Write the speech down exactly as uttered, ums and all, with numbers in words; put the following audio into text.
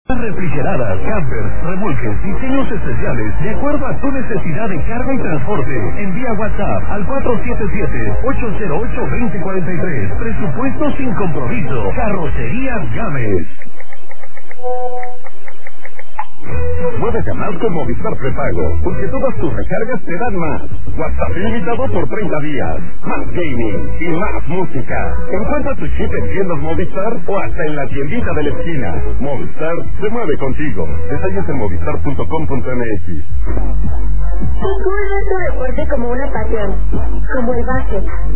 Refrigeradas, campers, remolques, diseños especiales de acuerdo a tu necesidad de carga y transporte. Envía WhatsApp al cuatro siete siete, ocho cero ocho, dos cero cuatro tres. Presupuesto sin compromiso. Carrocerías Gámez. Muévete a más con Movistar Prepago, porque todas tus recargas te dan más. WhatsApp ilimitado por treinta días, más gaming y más música. Encuentra tu chip en tiendas Movistar o hasta en la tiendita de la esquina. Movistar se mueve contigo. Detalles en movistar punto com punto m x. Descubre tu deporte como una pasión, como el básquet.